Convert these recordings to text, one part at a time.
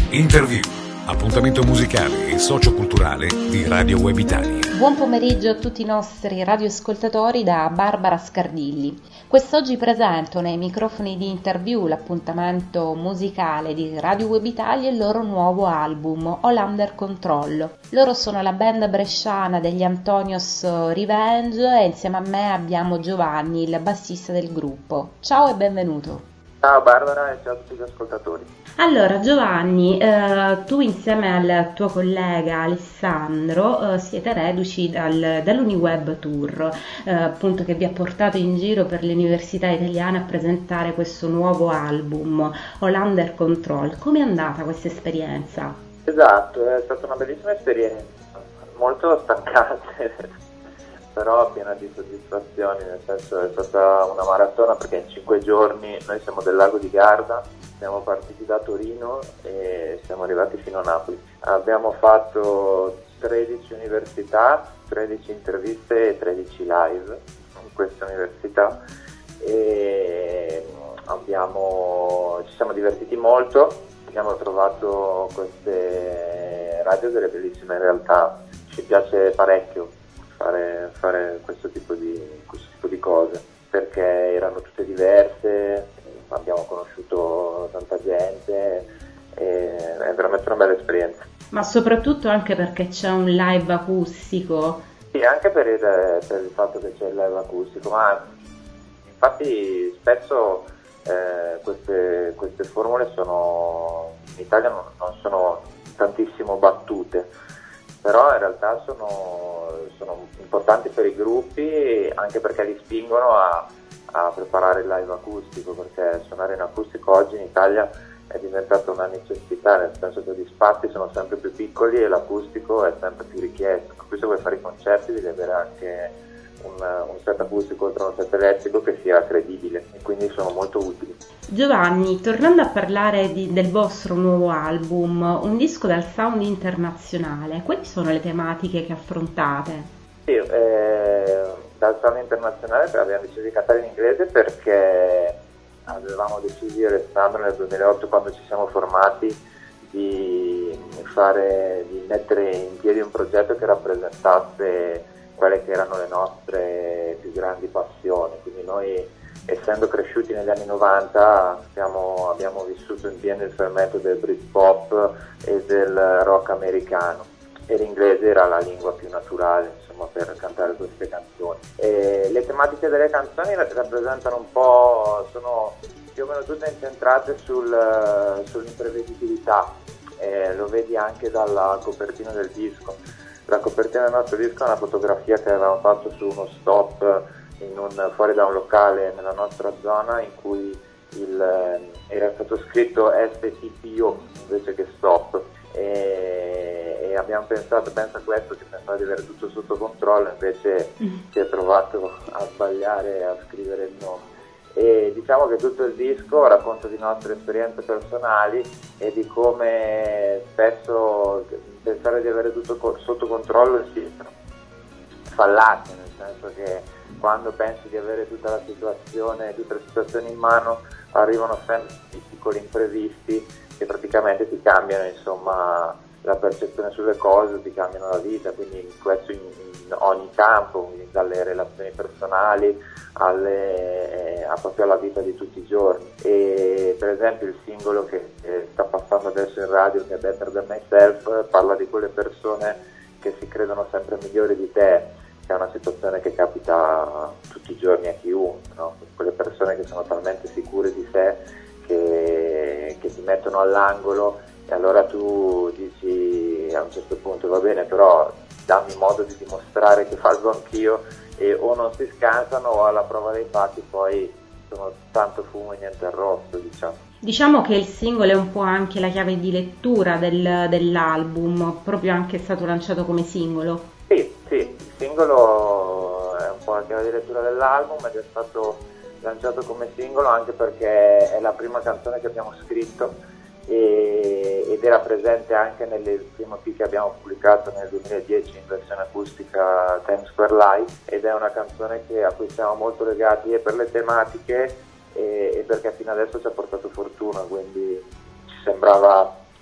Interview, appuntamento musicale e socioculturale di Radio Web Italia. Buon pomeriggio a tutti i nostri radioascoltatori da Barbara Scardilli. Quest'oggi presento nei microfoni di Interview l'appuntamento musicale di Radio Web Italia e il loro nuovo album, All Under Control. Loro sono la band bresciana degli Antonios Revenge e insieme a me abbiamo Giovanni, il bassista del gruppo. Ciao e benvenuto. Ciao Barbara e ciao a tutti gli ascoltatori. Allora Giovanni, tu insieme al tuo collega Alessandro siete reduci dall'Uniweb Tour, appunto che vi ha portato in giro per le università italiane a presentare questo nuovo album, All Under Control. Come è andata questa esperienza? Esatto, è stata una bellissima esperienza, molto stancante. Però piena di soddisfazioni, nel senso è stata una maratona perché in 5 giorni noi siamo del Lago di Garda, siamo partiti da Torino e siamo arrivati fino a Napoli. Abbiamo fatto 13 università, 13 interviste e 13 live in queste università e ci siamo divertiti molto, abbiamo trovato queste radio delle bellissime realtà, ci piace parecchio fare questo tipo di cose perché erano tutte diverse, abbiamo conosciuto tanta gente e è veramente una bella esperienza. Ma soprattutto anche perché c'è un live acustico. Sì, anche per il fatto che c'è il live acustico, ma infatti spesso queste formule in Italia non sono tantissimo battute, però in realtà sono importanti per i gruppi anche perché li spingono a preparare il live acustico, perché suonare in acustico oggi in Italia è diventata una necessità, nel senso che gli spazi sono sempre più piccoli e l'acustico è sempre più richiesto, per cui se vuoi fare i concerti devi avere anche un set acustico oltre a un set elettrico che sia credibile e quindi sono molto utili. Giovanni, tornando a parlare del vostro nuovo album, un disco dal sound internazionale, quali sono le tematiche che affrontate? Sì, dal sound internazionale abbiamo deciso di cantare in inglese perché avevamo deciso io e Alessandro nel 2008, quando ci siamo formati, di mettere in piedi un progetto che rappresentasse quelle che erano le nostre più grandi passioni, quindi noi, essendo cresciuti negli anni 90, abbiamo vissuto in pieno il fermento del Britpop e del rock americano e l'inglese era la lingua più naturale, insomma, per cantare queste canzoni. E le tematiche delle canzoni rappresentano un po', sono più o meno tutte incentrate sull'imprevedibilità, lo vedi anche dalla copertina del disco. La copertina del nostro disco è una fotografia che avevamo fatto su uno stop fuori da un locale nella nostra zona in cui era stato scritto STPO invece che stop e abbiamo pensato, pensa a questo, che pensava di avere tutto sotto controllo, invece si è trovato a sbagliare, a scrivere il nome. E diciamo che tutto il disco racconta di nostre esperienze personali e di come spesso pensare di avere tutto sotto controllo si fallace, nel senso che quando pensi di avere tutte le situazioni in mano arrivano sempre piccoli imprevisti che praticamente ti cambiano, insomma, la percezione sulle cose, ti cambiano la vita, quindi questo in ogni campo, dalle relazioni personali proprio alla vita di tutti i giorni. E per esempio il singolo che sta passando adesso in radio, che è Better Than Myself, parla di quelle persone che si credono sempre migliori di te, che è una situazione che capita tutti i giorni a chiunque, no? Quelle persone che sono talmente sicure di sé che ti mettono all'angolo e allora tu dici a un certo punto va bene, però dammi modo di dimostrare che valgo anch'io, e o non si scansano o alla prova dei fatti poi sono tanto fumo e niente arrosto, diciamo. Diciamo che il singolo è un po' anche la chiave di lettura dell'album, proprio anche stato lanciato come singolo. Sì, il singolo è un po' la chiave di lettura dell'album ed è stato lanciato come singolo anche perché è la prima canzone che abbiamo scritto ed era presente anche nelle prime EP che abbiamo pubblicato nel 2010 in versione acustica, Times Square Live, ed è una canzone a cui siamo molto legati e per le tematiche e perché fino adesso ci ha portato fortuna, quindi ci sembrava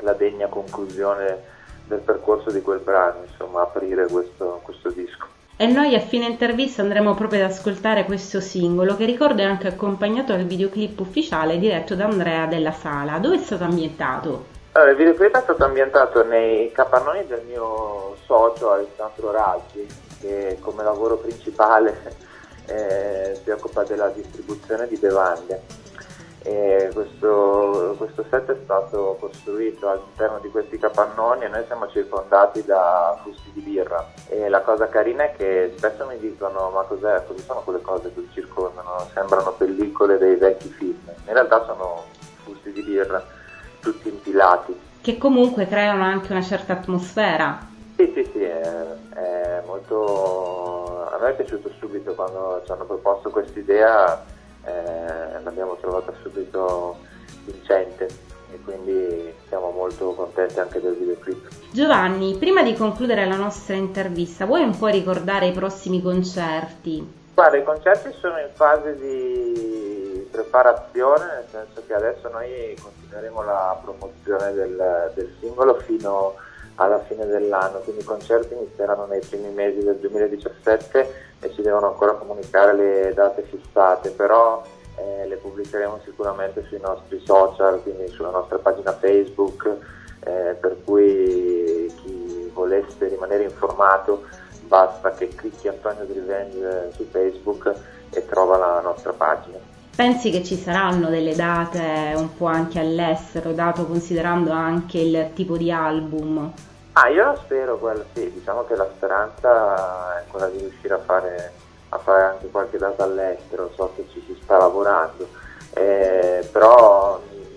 la degna conclusione del percorso di quel brano, insomma, aprire questo disco. E noi a fine intervista andremo proprio ad ascoltare questo singolo, che ricordo è anche accompagnato dal videoclip ufficiale diretto da Andrea Della Sala. Dove è stato ambientato? Allora, il videoclip è stato ambientato nei capannoni del mio socio Alessandro Raggi, che come lavoro principale si occupa della distribuzione di bevande. E questo set è stato costruito all'interno di questi capannoni e noi siamo circondati da fusti di birra, e la cosa carina è che spesso mi dicono: ma cosa sono quelle cose che circondano? Sembrano pellicole dei vecchi film. In realtà sono fusti di birra tutti impilati, che comunque creano anche una certa atmosfera. Sì, è molto... A me è piaciuto subito quando ci hanno proposto quest'idea. L'abbiamo trovata subito vincente e quindi siamo molto contenti anche del videoclip. Giovanni, prima di concludere la nostra intervista, vuoi un po' ricordare i prossimi concerti? Guarda, i concerti sono in fase di preparazione, nel senso che adesso noi continueremo la promozione del singolo fino alla fine dell'anno, quindi i concerti inizieranno nei primi mesi del 2017 e ci devono ancora comunicare le date fissate, però le pubblicheremo sicuramente sui nostri social, quindi sulla nostra pagina Facebook, per cui chi volesse rimanere informato basta che clicchi Antonio Drivenge su Facebook e trova la nostra pagina. Pensi che ci saranno delle date un po' anche all'estero, dato considerando anche il tipo di album? Io lo spero, sì, diciamo che la speranza è quella di riuscire a fare anche qualche data all'estero, so che ci si sta lavorando, però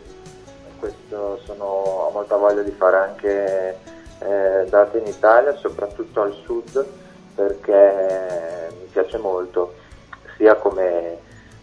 ho molta voglia di fare anche date in Italia, soprattutto al sud, perché mi piace molto, sia come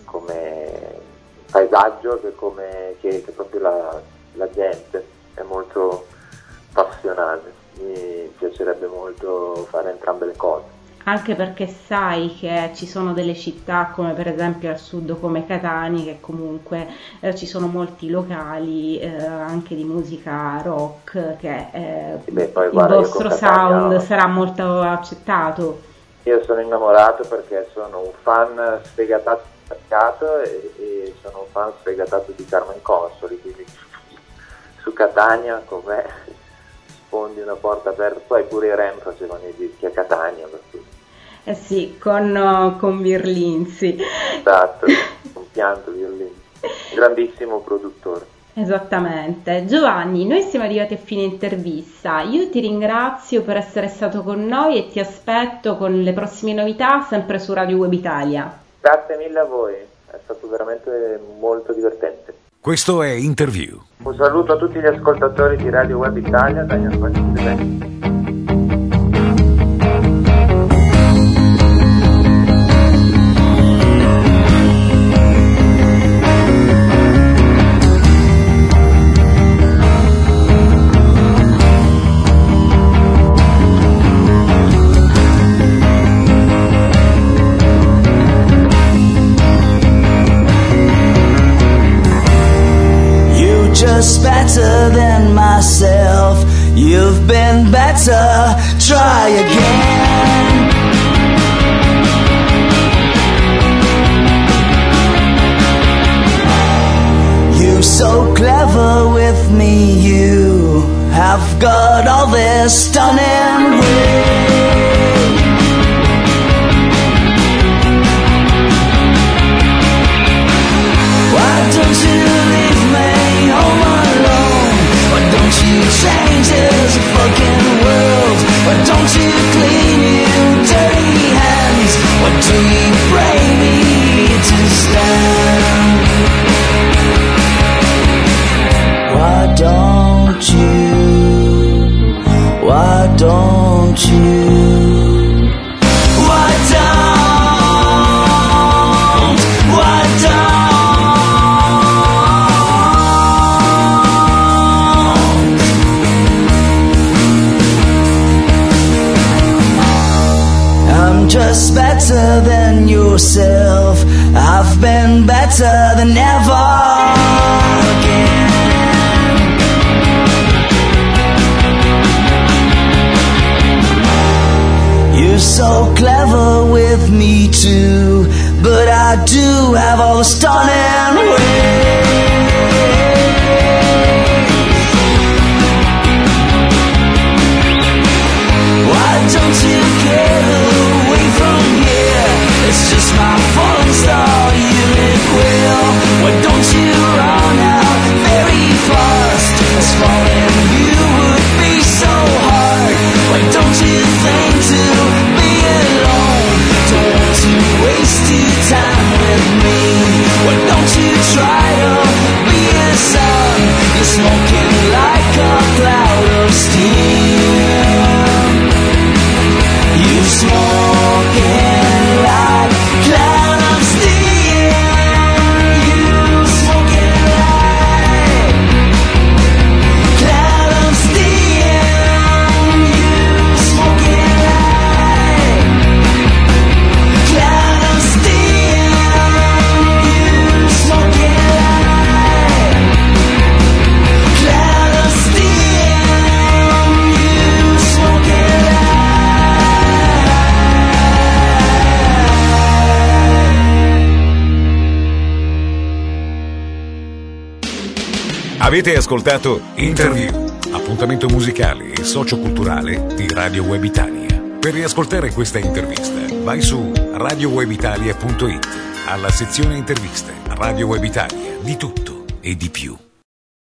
paesaggio che proprio la gente è molto passionale. Mi piacerebbe molto fare entrambe le cose. Anche perché sai che ci sono delle città come per esempio al sud come Catania, che comunque ci sono molti locali anche di musica rock, che poi, il vostro sound sarà molto accettato. Io sono innamorato perché sono un fan sfegatato di mercato e sono un fan sfegatato di Carmen Consoli, quindi su Catania com'è sfondi una porta aperta. Poi pure i Rem facevano i dischi a Catania, per cui. Sì, con Virlinzi. Esatto, un pianto Virlinzi, grandissimo produttore. Esattamente. Giovanni, noi siamo arrivati a fine intervista. Io ti ringrazio per essere stato con noi e ti aspetto con le prossime novità sempre su Radio Web Italia. Grazie mille a voi, è stato veramente molto divertente. Questo è Interview. Un saluto a tutti gli ascoltatori di Radio Web Italia da Antonio Drivenge. Just better than myself. You've been better, try again. You're so clever with me, you have got all this stunning way. Why don't you leave me home alone? Why don't you change this fucking world? Why don't you clean your dirty hands? Why do you pray me to stand? Why don't you? Why don't you? Why don't? Why don't? Just better than yourself. I've been better than ever again. so clever with me too, but I do have all the stunning ways. Why don't you get away from here? It's just my falling star, Unique wheel. Why don't you run out very fast? As falling you would be so hard. Why don't you think to be alone? Don't want to waste your time with me. Why don't you try to be a sun? You're smoking like a cloud of steam. You smoking like cloud of steel. You smoking like cloud of steel. You smoking like cloud of steel. You smoking like cloud of steel. You smoking like. Avete ascoltato Interview, appuntamento musicale e socioculturale di Radio Web Italia. Per riascoltare questa intervista vai su radiowebitalia.it, alla sezione interviste. Radio Web Italia, di tutto e di più.